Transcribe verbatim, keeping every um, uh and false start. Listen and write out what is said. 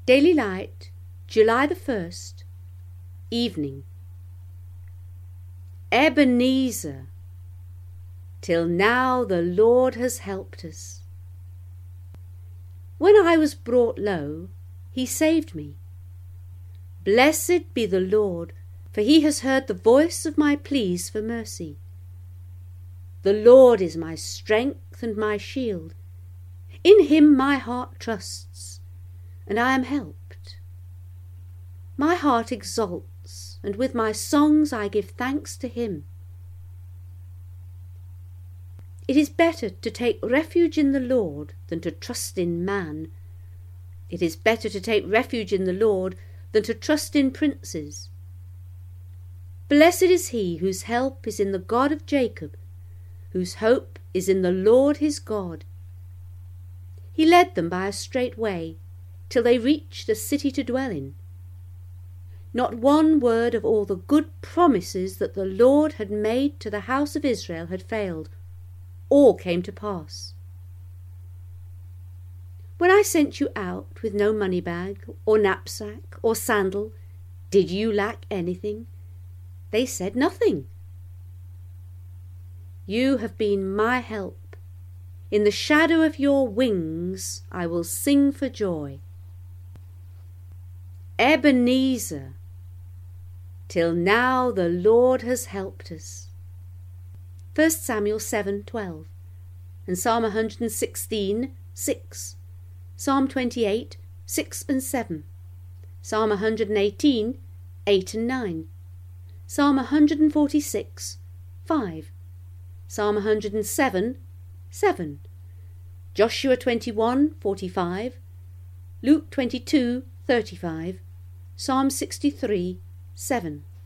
Daily Light, July the first, evening. Ebenezer, till now the Lord has helped us. When I was brought low, he saved me. Blessed be the Lord, for he has heard the voice of my pleas for mercy. The Lord is my strength and my shield. In him my heart trusts, and I am helped. My heart exults, and with my songs I give thanks to him. It is better to take refuge in the Lord than to trust in man. It is better to take refuge in the Lord than to trust in princes. Blessed is he whose help is in the God of Jacob, whose hope is in the Lord his God. He led them by a straight way, till they reached a city to dwell in. Not one word of all the good promises that the Lord had made to the house of Israel had failed. All came to pass. When I sent you out with no money bag, or knapsack, or sandal, did you lack anything? They said nothing. You have been my help. In the shadow of your wings I will sing for joy. Ebenezer, till now the Lord has helped us. First Samuel seven twelve, and Psalm one hundred sixteen six, Psalm twenty-eight six and seven, Psalm one hundred eighteen eight and nine, Psalm one hundred forty-six five, Psalm one hundred seven seven, Joshua twenty-one forty-five, Luke twenty-two thirty-five, Psalm sixty-three seven.